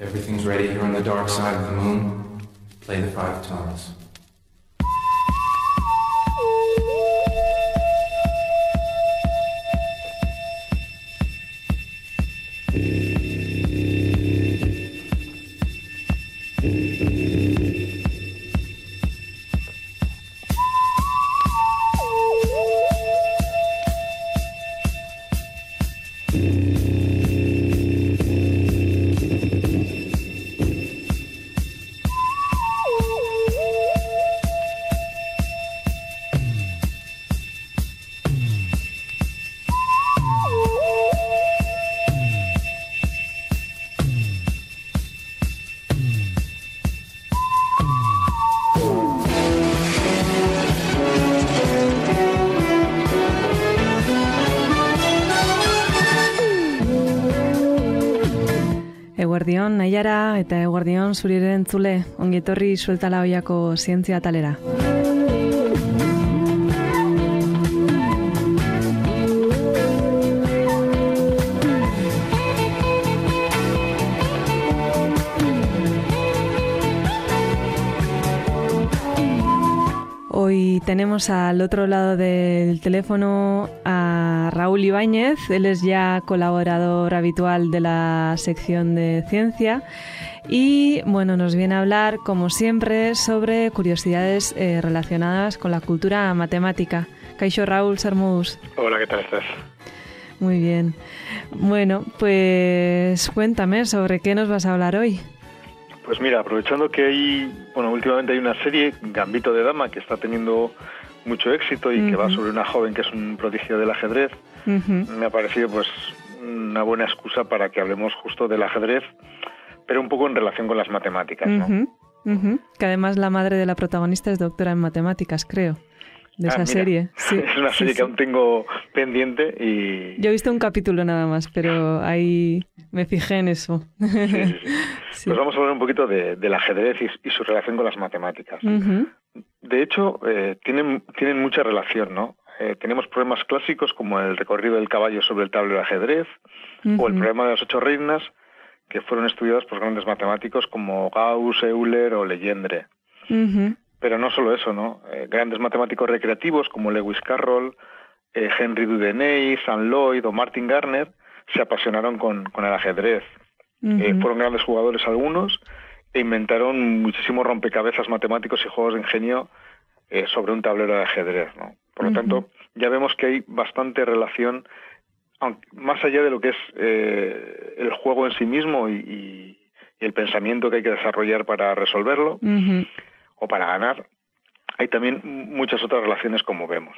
Everything's ready here on the dark side of the moon. Play the 5 tones. Eguerdion, Naiara eta eguerdion zuriren entzule, ongietorri sueltala hoiako zientzia atalera. Hoy tenemos al otro lado del teléfono a Raúl Ibáñez. Él es ya colaborador habitual de la sección de ciencia y bueno, nos viene a hablar, como siempre, sobre curiosidades relacionadas con la cultura matemática. Kaixo, Raúl, zer moduz? Hola, ¿qué tal estás? Muy bien. Bueno, pues cuéntame, ¿sobre qué nos vas a hablar hoy? Pues mira, aprovechando que últimamente hay una serie, Gambito de Dama, que está teniendo mucho éxito y que va sobre una joven que es un prodigio del ajedrez, me ha parecido pues una buena excusa para que hablemos justo del ajedrez, pero un poco en relación con las matemáticas, ¿no? Que además la madre de la protagonista es doctora en matemáticas, creo, de esa serie. Sí, es una serie que aún tengo pendiente y... Yo he visto un capítulo nada más, pero ahí me fijé en eso. Sí. Sí. Pues vamos a hablar un poquito del ajedrez y su relación con las matemáticas. De hecho, tienen mucha relación, ¿no? Tenemos problemas clásicos como el recorrido del caballo sobre el tablero de ajedrez o el problema de las 8 reinas, que fueron estudiados por grandes matemáticos como Gauss, Euler o Legendre. Pero no solo eso, ¿no? Grandes matemáticos recreativos como Lewis Carroll, Henry Dudeeney, Sam Lloyd o Martin Gardner se apasionaron con el ajedrez. Fueron grandes jugadores algunos e inventaron muchísimos rompecabezas matemáticos y juegos de ingenio sobre un tablero de ajedrez, ¿no? Por lo tanto, ya vemos que hay bastante relación, más allá de lo que es el juego en sí mismo y el pensamiento que hay que desarrollar para resolverlo o para ganar, hay también muchas otras relaciones como vemos.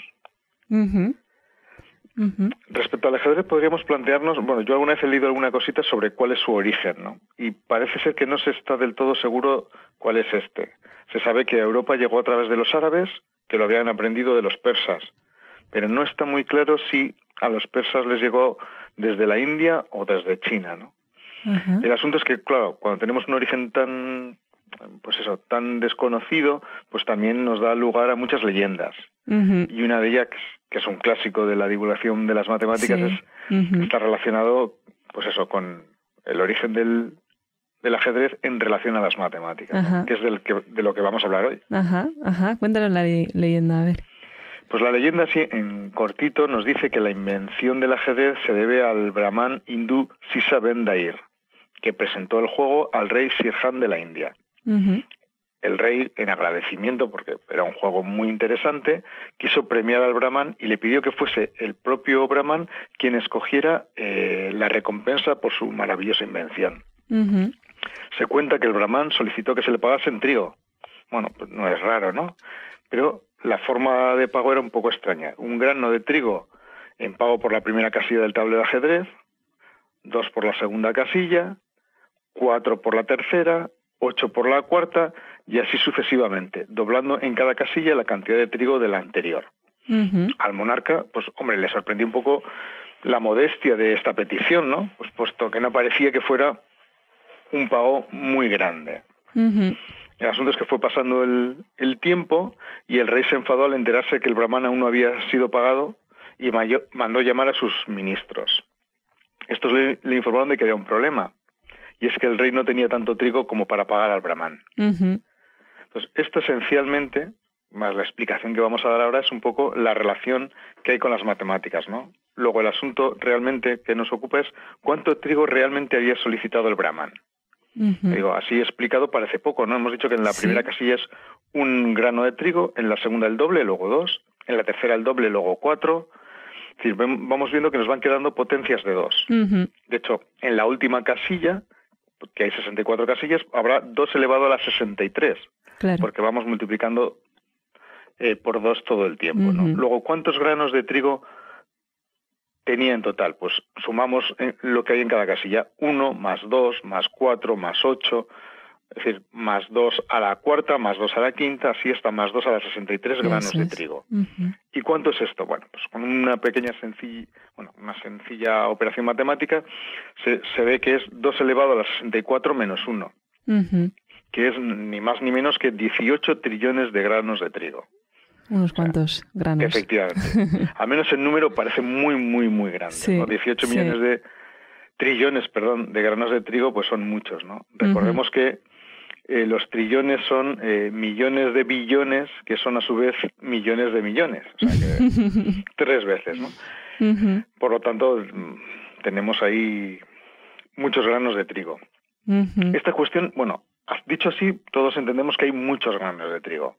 Respecto al ajedrez podríamos plantearnos, yo alguna vez he leído alguna cosita sobre cuál es su origen, ¿no? Y parece ser que no se está del todo seguro cuál es este. Se sabe que a Europa llegó a través de los árabes, que lo habían aprendido de los persas, pero no está muy claro si a los persas les llegó desde la India o desde China, ¿no? El asunto es que, claro, cuando tenemos un origen tan desconocido, pues también nos da lugar a muchas leyendas. Y una de ellas, que es un clásico de la divulgación de las matemáticas, está relacionado, con el origen del ajedrez en relación a las matemáticas, ¿no? Que es de lo que vamos a hablar hoy. Cuéntanos la leyenda, a ver. Pues la leyenda, sí, en cortito, nos dice que la invención del ajedrez se debe al brahman hindú Sisa Ben Dair, que presentó el juego al rey Sirhan de la India. El rey, en agradecimiento, porque era un juego muy interesante, quiso premiar al brahman y le pidió que fuese el propio brahman quien escogiera la recompensa por su maravillosa invención. Se cuenta que el brahman solicitó que se le pagase en trigo. Bueno, pues no es raro, ¿no? Pero la forma de pago era un poco extraña. 1 grano de trigo en pago por la primera casilla del tablero de ajedrez, 2 por la segunda casilla, 4 por la tercera, 8 por la cuarta y así sucesivamente, doblando en cada casilla la cantidad de trigo de la anterior. Al monarca, pues hombre, le sorprendió un poco la modestia de esta petición, ¿no? Pues puesto que no parecía que fuera un pago muy grande. El asunto es que fue pasando el tiempo y el rey se enfadó al enterarse que el brahman aún no había sido pagado y mandó llamar a sus ministros. Estos le informaron de que había un problema y es que el rey no tenía tanto trigo como para pagar al brahman. Entonces, esto esencialmente, más la explicación que vamos a dar ahora, es un poco la relación que hay con las matemáticas, ¿no? Luego, el asunto realmente que nos ocupa es cuánto trigo realmente había solicitado el brahman. Digo, así explicado parece poco, ¿no? Hemos dicho que en la primera casilla es 1 grano de trigo, en la segunda el doble, luego 2, en la tercera el doble, luego 4. Es decir, vamos viendo que nos van quedando potencias de 2. De hecho, en la última casilla, que hay 64 casillas, habrá 2 elevado a la 63, claro, porque vamos multiplicando por 2 todo el tiempo, ¿no? Luego, ¿cuántos granos de trigo tenía en total? Pues sumamos lo que hay en cada casilla. 1 más 2 más 4 más 8, es decir, más 2 a la cuarta, más 2 a la quinta, así hasta más 2 a la 63 granos de trigo. ¿Y cuánto es esto? Bueno, pues con una sencilla operación matemática se ve que es 2 elevado a la 64 menos 1, que es ni más ni menos que 18 trillones de granos de trigo. Unos cuantos granos. Efectivamente. Al menos el número parece muy, muy, muy grande, sí, ¿no? 18 millones de trillones, de granos de trigo, pues son muchos, ¿no? Recordemos que los trillones son millones de billones, que son a su vez millones de millones. O sea que 3 veces, ¿no? Por lo tanto, tenemos ahí muchos granos de trigo. Esta cuestión, dicho así, todos entendemos que hay muchos granos de trigo.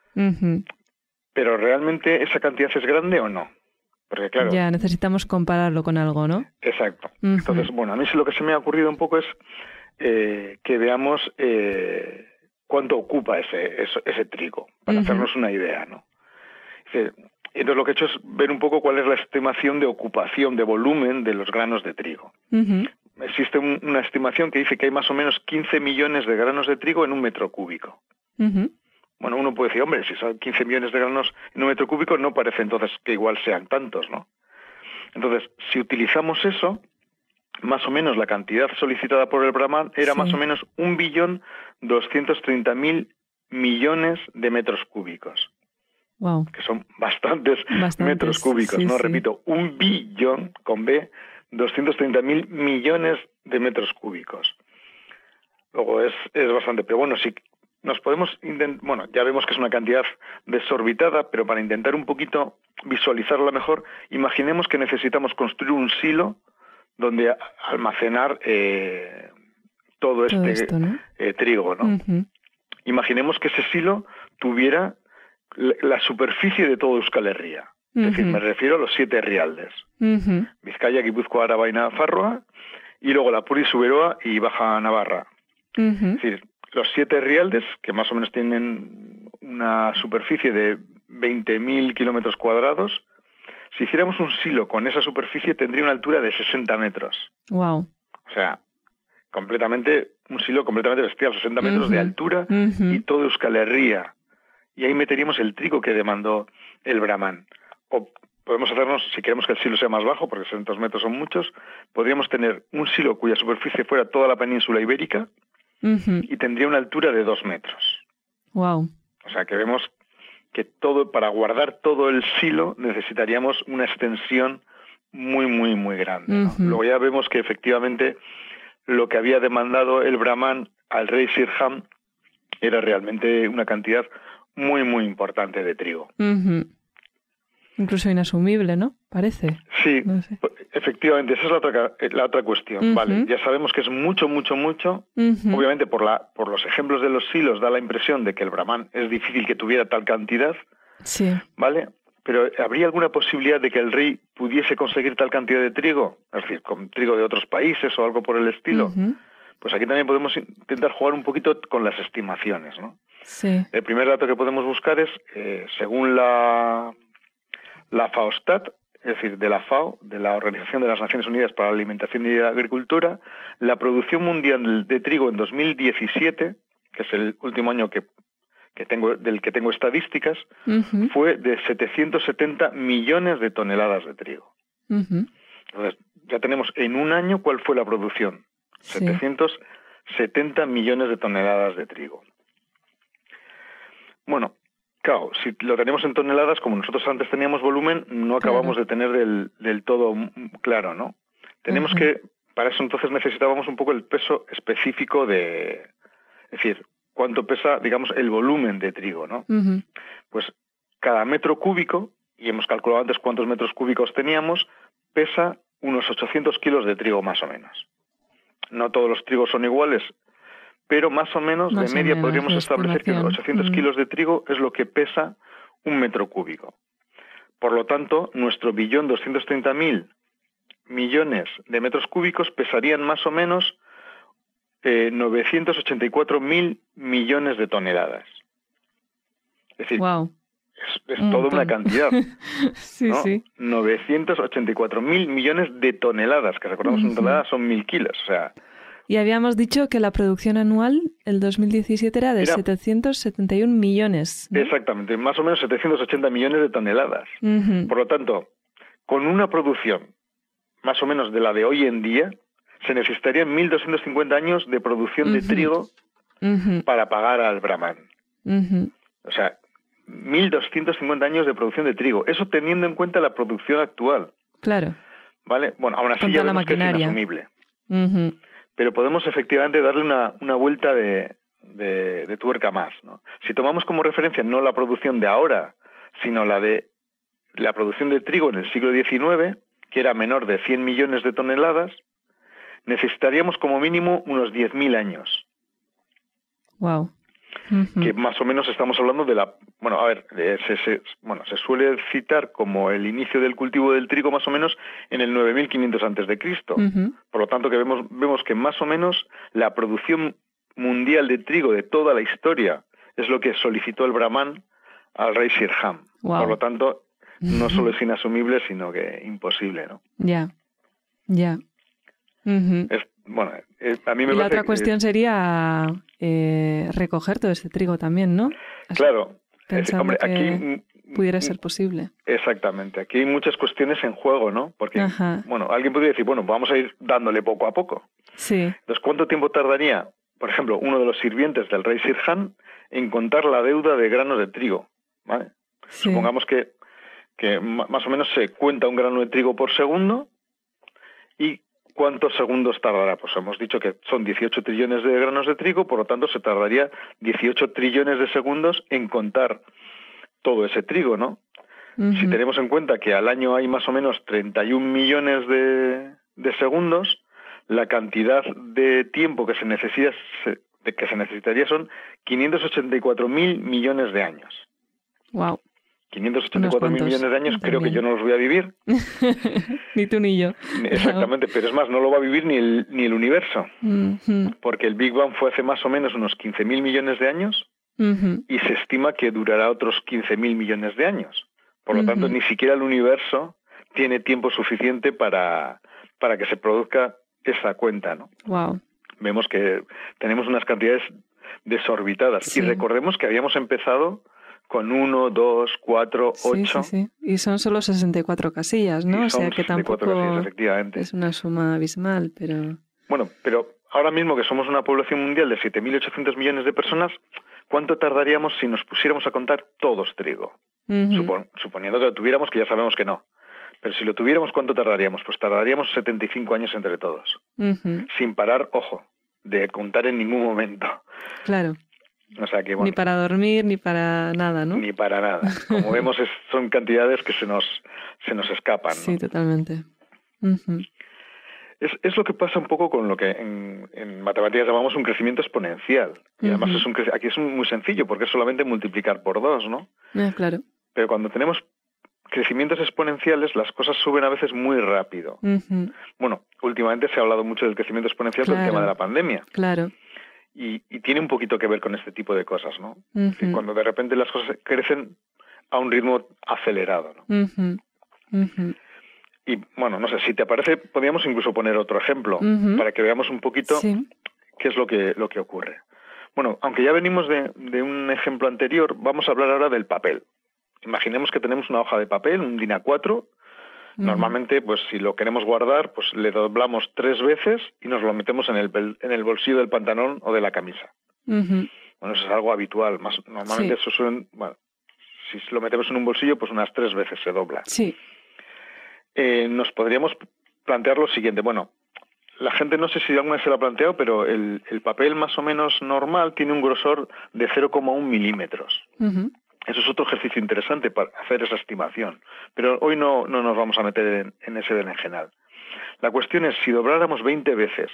Pero ¿realmente esa cantidad es grande o no? Porque claro, ya necesitamos compararlo con algo, ¿no? Exacto. Entonces, a mí lo que se me ha ocurrido un poco es que veamos cuánto ocupa ese trigo, para hacernos una idea, ¿no? Entonces lo que he hecho es ver un poco cuál es la estimación de ocupación, de volumen de los granos de trigo. Existe una estimación que dice que hay más o menos 15 millones de granos de trigo en 1 metro cúbico. Bueno, uno puede decir, hombre, si son 15 millones de granos en 1 metro cúbico, no parece entonces que igual sean tantos, ¿no? Entonces, si utilizamos eso, más o menos la cantidad solicitada por el brahman era más o menos 1.230.000 millones de metros cúbicos. Wow. Que son bastantes metros cúbicos, ¿no? Repito, 1 billón, con B, 230.000 millones de metros cúbicos. Luego es bastante, pero bueno, si nos podemos ya vemos que es una cantidad desorbitada, pero para intentar un poquito visualizarla mejor, imaginemos que necesitamos construir un silo donde almacenar todo esto, ¿no? Trigo, ¿no? Imaginemos que ese silo tuviera la superficie de todo Euskal Herria. Es decir, me refiero a los 7 herrialdes. Vizcaya, Guipúzcoa, Araba y Nafarroa, y luego Lapur, Zuberoa y Baja Navarra. Es decir, los 7 herrialdes, que más o menos tienen una superficie de 20.000 kilómetros cuadrados, si hiciéramos un silo con esa superficie tendría una altura de 60 metros. Wow. O sea, un silo completamente bestial, 60 metros de altura y todo Euskal Herria. Y ahí meteríamos el trigo que demandó el brahman. O podemos hacernos, si queremos que el silo sea más bajo, porque 600 metros son muchos, podríamos tener un silo cuya superficie fuera toda la península ibérica y tendría una altura de 2 metros. Wow. O sea, que vemos que para guardar todo el silo necesitaríamos una extensión muy, muy, muy grande, ¿no? Luego ya vemos que efectivamente lo que había demandado el brahman al rey Sirham era realmente una cantidad muy, muy importante de trigo. Incluso inasumible, ¿no? Parece. Sí, no sé. Efectivamente, esa es la otra cuestión. Vale, ya sabemos que es mucho, mucho, mucho. Obviamente, por los ejemplos de los silos da la impresión de que el brahman es difícil que tuviera tal cantidad. Sí. ¿Vale? Pero ¿habría alguna posibilidad de que el rey pudiese conseguir tal cantidad de trigo? Es decir, con trigo de otros países o algo por el estilo. Pues aquí también podemos intentar jugar un poquito con las estimaciones, ¿no? Sí. El primer dato que podemos buscar es, según la FAOstat, es decir, de la FAO, de la Organización de las Naciones Unidas para la Alimentación y la Agricultura, la producción mundial de trigo en 2017, que es el último año del que tengo estadísticas, fue de 770 millones de toneladas de trigo. Entonces, ya tenemos en un año cuál fue la producción. Sí. 770 millones de toneladas de trigo. Bueno, claro, si lo tenemos en toneladas, como nosotros antes teníamos volumen, no acabamos de tener del todo claro, ¿no? Tenemos que para eso entonces necesitábamos un poco el peso específico es decir, cuánto pesa, digamos, el volumen de trigo, ¿no? Uh-huh. Pues cada metro cúbico, y hemos calculado antes cuántos metros cúbicos teníamos, pesa unos 800 kilos de trigo más o menos. No todos los trigos son iguales, pero más o menos, más de media, menos, podríamos establecer que 800 kilos de trigo es lo que pesa un metro cúbico. Por lo tanto, nuestro 1.230.000 millones de metros cúbicos pesarían más o menos 984.000 millones de toneladas. Es decir, wow. es toda una cantidad. Sí, ¿no? sí. 984.000 millones de toneladas, que recordamos una tonelada son 1.000 kilos. O sea, y habíamos dicho que la producción anual, el 2017, era de 771 millones. ¿no? Exactamente, más o menos 780 millones de toneladas. Uh-huh. Por lo tanto, con una producción más o menos de la de hoy en día, se necesitarían 1.250 años de producción de trigo para pagar al Brahman. O sea, 1.250 años de producción de trigo. Eso teniendo en cuenta la producción actual. Claro. ¿Vale? Bueno, aún así ya vemos que es inasumible. Pero podemos efectivamente darle una vuelta de tuerca más, ¿no? Si tomamos como referencia no la producción de ahora, sino la de la producción de trigo en el siglo XIX, que era menor de 100 millones de toneladas, necesitaríamos como mínimo unos 10.000 años. Wow. Que más o menos estamos hablando de la... Bueno, a ver, se suele citar como el inicio del cultivo del trigo más o menos en el 9.500 antes de Cristo. Por lo tanto, que vemos que más o menos la producción mundial de trigo de toda la historia es lo que solicitó el Brahman al rey Sirhan. Wow. Por lo tanto, no solo es inasumible, sino que imposible, ¿no? Ya. A mí me y la parece otra cuestión sería recoger todo este trigo también, ¿no? Claro. Pensando que aquí pudiera ser posible. Exactamente. Aquí hay muchas cuestiones en juego, ¿no? Porque, alguien podría decir, vamos a ir dándole poco a poco. Sí. Entonces, ¿cuánto tiempo tardaría, por ejemplo, uno de los sirvientes del rey Sirhan en contar la deuda de granos de trigo? ¿Vale? Sí. Supongamos que más o menos se cuenta un grano de trigo por segundo y ¿cuántos segundos tardará? Pues hemos dicho que son 18 trillones de granos de trigo, por lo tanto se tardaría 18 trillones de segundos en contar todo ese trigo, ¿no? Si tenemos en cuenta que al año hay más o menos 31 millones de segundos, la cantidad de tiempo que se necesitaría son 584.000 millones de años. Wow. 584.000 millones de años, creo que yo no los voy a vivir. Ni tú ni yo. Exactamente, pero es más, no lo va a vivir ni el universo. Porque el Big Bang fue hace más o menos unos 15.000 millones de años y se estima que durará otros 15.000 millones de años. Por lo tanto, ni siquiera el universo tiene tiempo suficiente para que se produzca esa cuenta, ¿no? Wow. Vemos que tenemos unas cantidades desorbitadas. Sí. Y recordemos que habíamos empezado con 1, 2, 4, 8... Sí. Y son solo 64 casillas, ¿no? O sea que tampoco casillas, efectivamente. Es una suma abismal, pero... Bueno, pero ahora mismo que somos una población mundial de 7.800 millones de personas, ¿cuánto tardaríamos si nos pusiéramos a contar todos trigo? Suponiendo que lo tuviéramos, que ya sabemos que no. Pero si lo tuviéramos, ¿cuánto tardaríamos? Pues tardaríamos 75 años entre todos. Sin parar, ojo, de contar en ningún momento. Claro. O sea que, ni para dormir, ni para nada, ¿no? Ni para nada. Como vemos, son cantidades que se nos escapan, ¿no? Sí, totalmente. Es lo que pasa un poco con lo que en matemáticas llamamos un crecimiento exponencial. Y además aquí es muy sencillo, porque es solamente multiplicar por 2, ¿no? Claro. Pero cuando tenemos crecimientos exponenciales, las cosas suben a veces muy rápido. Bueno, últimamente se ha hablado mucho del crecimiento exponencial con el tema de la pandemia. Claro. Y tiene un poquito que ver con este tipo de cosas, ¿no? Cuando de repente las cosas crecen a un ritmo acelerado, ¿no? Y bueno, no sé, si te parece, podríamos incluso poner otro ejemplo para que veamos un poquito qué es lo que ocurre. Bueno, aunque ya venimos de un ejemplo anterior, vamos a hablar ahora del papel. Imaginemos que tenemos una hoja de papel, un DIN A4. Normalmente, pues si lo queremos guardar, pues le doblamos 3 veces y nos lo metemos en el bolsillo del pantalón o de la camisa. Bueno, eso es algo habitual. Normalmente eso si lo metemos en un bolsillo, pues unas 3 veces se dobla. Sí. Nos podríamos plantear lo siguiente. Bueno, la gente no sé si alguna vez se lo ha planteado, pero el papel más o menos normal tiene un grosor de 0,1 milímetros. Uh-huh. Eso es otro ejercicio interesante para hacer esa estimación. Pero hoy no nos vamos a meter en ese berenjenal. La cuestión es, si dobláramos 20 veces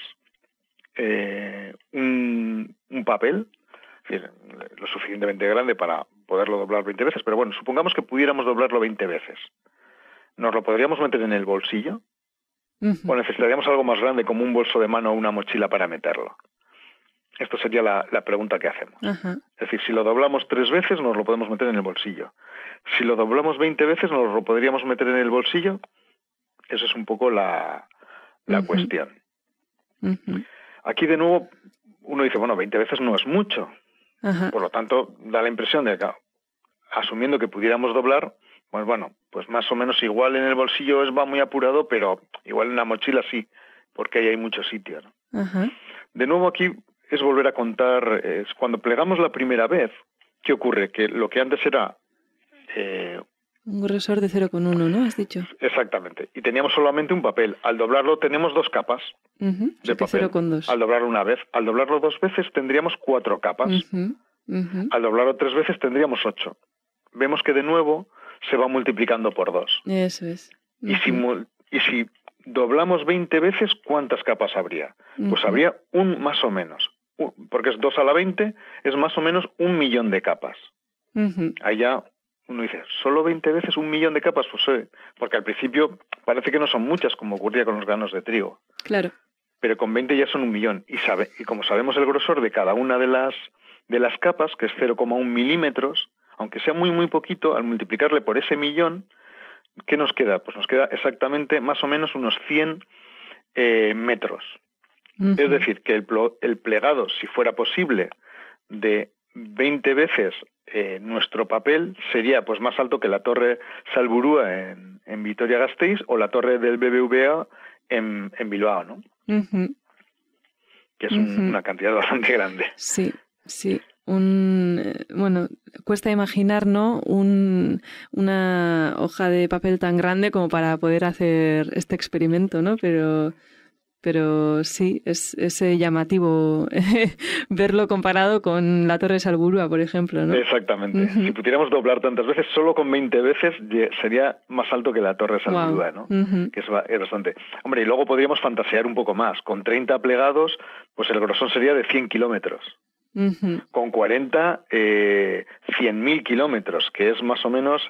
un papel, es decir, lo suficientemente grande para poderlo doblar 20 veces, pero bueno, supongamos que pudiéramos doblarlo 20 veces. ¿Nos lo podríamos meter en el bolsillo? Uh-huh. ¿O necesitaríamos algo más grande como un bolso de mano o una mochila para meterlo? Esto sería la pregunta que hacemos. Uh-huh. Es decir, si lo doblamos 3 veces, nos lo podemos meter en el bolsillo. Si lo doblamos 20 veces, ¿nos lo podríamos meter en el bolsillo? Esa es un poco la Uh-huh. cuestión. Uh-huh. Aquí, de nuevo, uno dice, bueno, 20 veces no es mucho. Uh-huh. Por lo tanto, da la impresión de que, asumiendo que pudiéramos doblar, pues bueno, pues más o menos igual en el bolsillo va muy apurado, pero igual en la mochila sí, porque ahí hay mucho sitio, ¿no? Uh-huh. De nuevo aquí es volver a contar, cuando plegamos la primera vez, ¿qué ocurre? Que lo que antes era... un grosor de 0,1, ¿no? Has dicho. Exactamente. Y teníamos solamente un papel. Al doblarlo tenemos 2 capas Uh-huh. de papel. 0,2. Al doblarlo una vez. Al doblarlo 2 veces tendríamos 4 capas. Uh-huh. Uh-huh. Al doblarlo 3 veces tendríamos 8. Vemos que de nuevo se va multiplicando por 2. Eso es. Uh-huh. Y si doblamos 20 veces, ¿cuántas capas habría? Uh-huh. Pues habría más o menos. Porque es 2 a la 20, es más o menos 1.000.000 de capas. Uh-huh. Allá uno dice, ¿solo 20 veces 1.000.000 de capas? Pues porque al principio parece que no son muchas, como ocurría con los granos de trigo. Claro. Pero con 20 ya son 1.000.000. Y como sabemos el grosor de cada una de las capas, que es 0,1 milímetros, aunque sea muy, muy poquito, al multiplicarle por ese 1.000.000, ¿qué nos queda? Pues nos queda exactamente más o menos unos 100 metros. Uh-huh. Es decir, que el plegado, si fuera posible, de 20 veces nuestro papel, sería pues más alto que la Torre Salburua en Vitoria-Gasteiz o la torre del BBVA en Bilbao, ¿no? Uh-huh. Que es una cantidad bastante grande. Sí, sí. Bueno, cuesta imaginar, ¿no? Una hoja de papel tan grande como para poder hacer este experimento, ¿no? Pero sí, es llamativo verlo comparado con la Torre de Salburua, por ejemplo, ¿no? Exactamente. Uh-huh. Si pudiéramos doblar tantas veces, solo con 20 veces sería más alto que la Torre de Salburua, wow. ¿no? Uh-huh. Que es bastante. Hombre, y luego podríamos fantasear un poco más. Con 30 plegados, pues el grosor sería de 100 kilómetros. Uh-huh. Con 40, 100.000 kilómetros, que es más o menos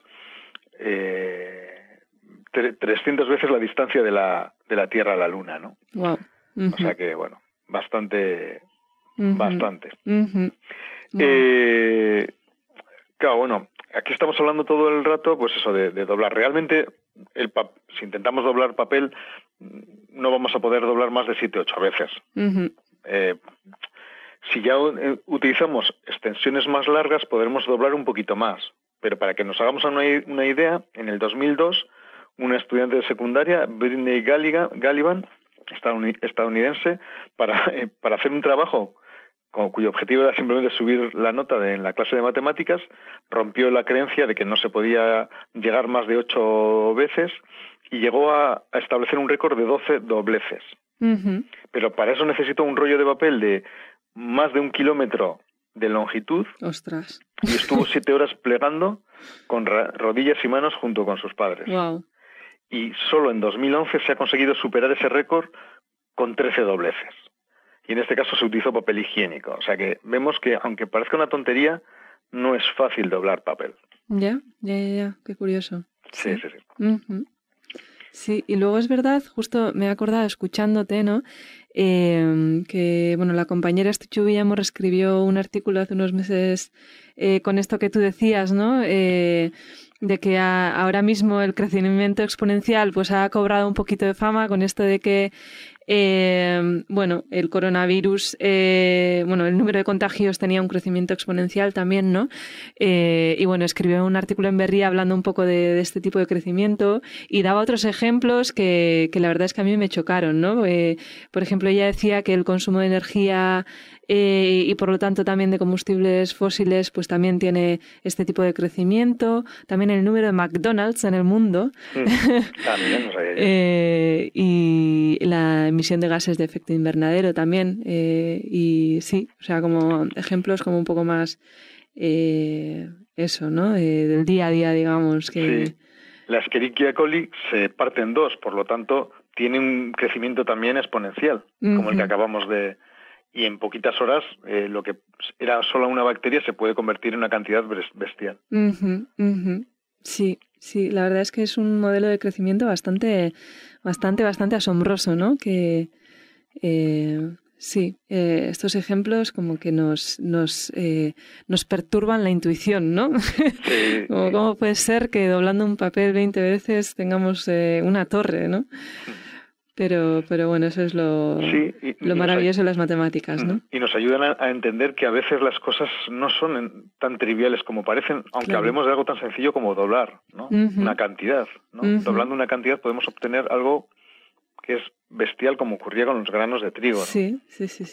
300 veces la distancia de la Tierra a la Luna, ¿no? Wow. Uh-huh. O sea que, bueno, bastante. Uh-huh. Bastante. Uh-huh. Wow. Claro, bueno, aquí estamos hablando todo el rato, pues eso, de doblar. Realmente, si intentamos doblar papel, no vamos a poder doblar más de 7 o 8 veces. Uh-huh. Si ya utilizamos extensiones más largas, podremos doblar un poquito más. Pero para que nos hagamos una idea, en el 2002, una estudiante de secundaria, Britney Gallivan, estadounidense, para hacer un trabajo cuyo objetivo era simplemente subir la nota en la clase de matemáticas, rompió la creencia de que no se podía llegar más de 8 veces y llegó a establecer un récord de 12 dobleces. Uh-huh. Pero para eso necesitó un rollo de papel de más de 1 kilómetro de longitud. ¡Ostras! Y estuvo 7 horas plegando con rodillas y manos junto con sus padres. Wow. Y solo en 2011 se ha conseguido superar ese récord con 13 dobleces. Y en este caso se utilizó papel higiénico. O sea que vemos que, aunque parezca una tontería, no es fácil doblar papel. Ya. Qué curioso. Sí. Uh-huh. Sí, y luego es verdad, justo me he acordado escuchándote, ¿no? Que, bueno, la compañera Estuchu Villamor escribió un artículo hace unos meses con esto que tú decías, ¿no? De que ahora mismo el crecimiento exponencial pues ha cobrado un poquito de fama con esto de que bueno, el coronavirus, bueno, el número de contagios tenía un crecimiento exponencial también, ¿no? Y bueno, escribió un artículo en Berria hablando un poco de este tipo de crecimiento y daba otros ejemplos que la verdad es que a mí me chocaron, ¿no? Por ejemplo, ella decía que el consumo de energía y por lo tanto también de combustibles fósiles, pues también tiene este tipo de crecimiento. También el número de McDonald's en el mundo. También, no sabía yo. Y la emisión de gases de efecto invernadero también. Y sí, o sea, como ejemplos como un poco más eso, ¿no? Del día a día, digamos. Que... Sí. La Escherichia coli se parte en dos, por lo tanto, tiene un crecimiento también exponencial, como el que acabamos de... Y en poquitas horas, lo que era solo una bacteria se puede convertir en una cantidad bestial. Sí, sí, la verdad es que es un modelo de crecimiento bastante asombroso, ¿no? Que sí, estos ejemplos como que nos perturban la intuición, ¿no? Sí. ¿Cómo puede ser que doblando un papel 20 veces tengamos una torre, ¿no? Pero bueno, eso es lo maravilloso de las matemáticas, ¿no? Y nos ayudan a entender que a veces las cosas no son tan triviales como parecen, aunque hablemos de algo tan sencillo como doblar, ¿no? Una cantidad, ¿no? Doblando una cantidad podemos obtener algo que es bestial, como ocurría con los granos de trigo, ¿no? Sí.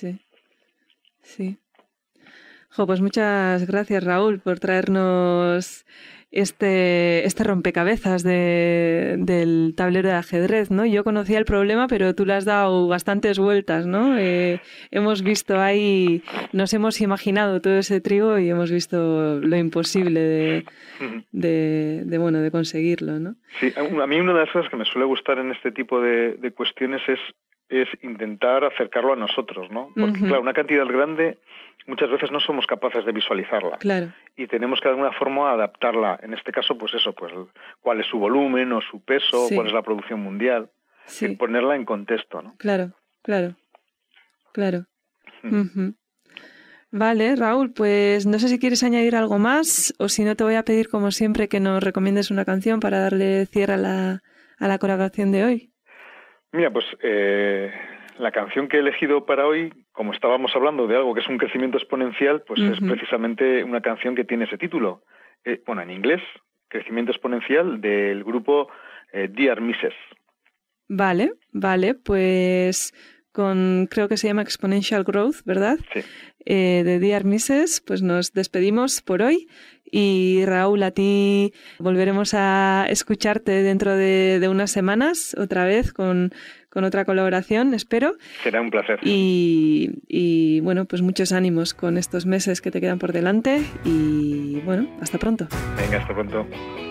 Pues muchas gracias, Raúl, por traernos este rompecabezas del tablero de ajedrez, ¿no? Yo conocía el problema, pero tú le has dado bastantes vueltas, ¿no? Hemos visto ahí, nos hemos imaginado todo ese trigo y hemos visto lo imposible de conseguirlo, ¿no? Sí, a mí una de las cosas que me suele gustar en este tipo de cuestiones es intentar acercarlo a nosotros, ¿no? Porque, claro, una cantidad grande muchas veces no somos capaces de visualizarla. Claro. Y tenemos que de alguna forma adaptarla. En este caso, pues eso, pues cuál es su volumen o su peso, cuál es la producción mundial. Y ponerla en contexto, ¿no? Claro. Vale, Raúl, pues no sé si quieres añadir algo más o si no te voy a pedir, como siempre, que nos recomiendes una canción para darle cierre a la colaboración de hoy. Mira, pues la canción que he elegido para hoy, como estábamos hablando de algo que es un crecimiento exponencial, pues es precisamente una canción que tiene ese título. Bueno, en inglés, Crecimiento Exponencial, del grupo Dear Mrs. Vale, pues creo que se llama Exponential Growth, ¿verdad? Sí. De Dear Mrs. Pues nos despedimos por hoy. Y Raúl, a ti volveremos a escucharte dentro de unas semanas, otra vez con otra colaboración, espero. Será un placer. Y bueno, pues muchos ánimos con estos meses que te quedan por delante y bueno, hasta pronto. Venga, hasta pronto.